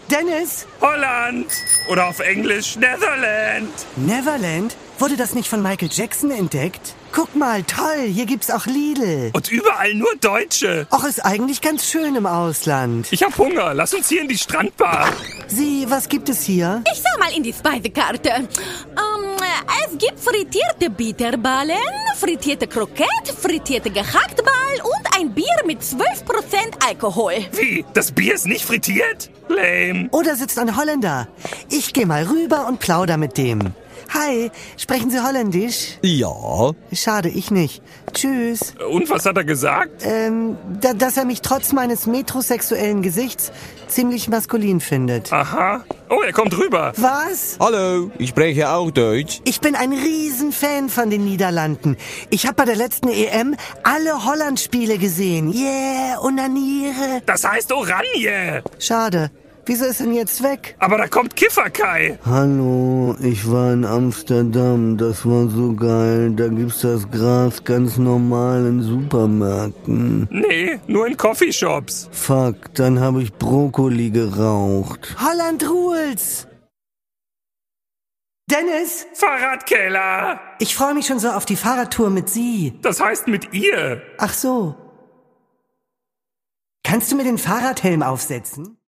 Dennis! Holland! Oder auf Englisch Netherland! Neverland? Wurde das nicht von Michael Jackson entdeckt? Guck mal, toll, hier gibt's auch Lidl. Und überall nur Deutsche. Och, ist eigentlich ganz schön im Ausland. Ich hab Hunger, lass uns hier in die Strandbar. Sie, was gibt es hier? Ich schau mal in die Speisekarte. Es gibt frittierte Bitterballen, frittierte Kroket, frittierte Gehaktball und ein Bier mit 12% Alkohol. Wie? Das Bier ist nicht frittiert? Lame. Oh, da sitzt ein Holländer. Ich geh mal rüber und plauder mit dem. Hi, sprechen Sie Holländisch? Ja. Schade, ich nicht. Tschüss. Und was hat er gesagt? Dass er mich trotz meines metrosexuellen Gesichts ziemlich maskulin findet. Aha. Oh, er kommt rüber. Was? Hallo, ich spreche auch Deutsch. Ich bin ein Riesenfan von den Niederlanden. Ich habe bei der letzten EM alle Holland-Spiele gesehen. Yeah, onaniere. Das heißt Oranje. Schade. Wieso ist denn jetzt weg? Aber da kommt Kifferkai. Hallo, ich war in Amsterdam, das war so geil. Da gibt's das Gras ganz normal in Supermärkten. Nee, nur in Coffeeshops. Fuck, dann habe ich Brokkoli geraucht. Holland rules. Dennis, Fahrradkeller. ich freue mich schon so auf die Fahrradtour mit Sie. Das heißt mit ihr. Ach so. Kannst du mir den Fahrradhelm aufsetzen?